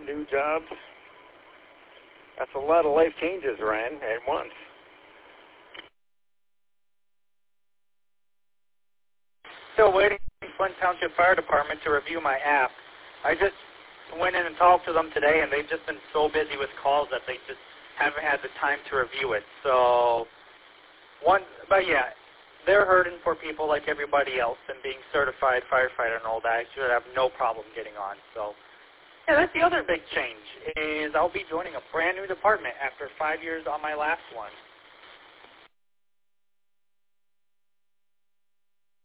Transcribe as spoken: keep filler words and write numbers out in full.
new job. That's a lot of life changes, Ryan, at once. Still waiting for Flint Township Fire Department to review my app. I just went in and talked to them today, and they've just been so busy with calls that they just haven't had the time to review it. So, one, but yeah, they're hurting for people like everybody else, and being certified firefighter and all that, I should have no problem getting on. So, yeah, that's the other big change, is I'll be joining a brand new department after five years on my last one.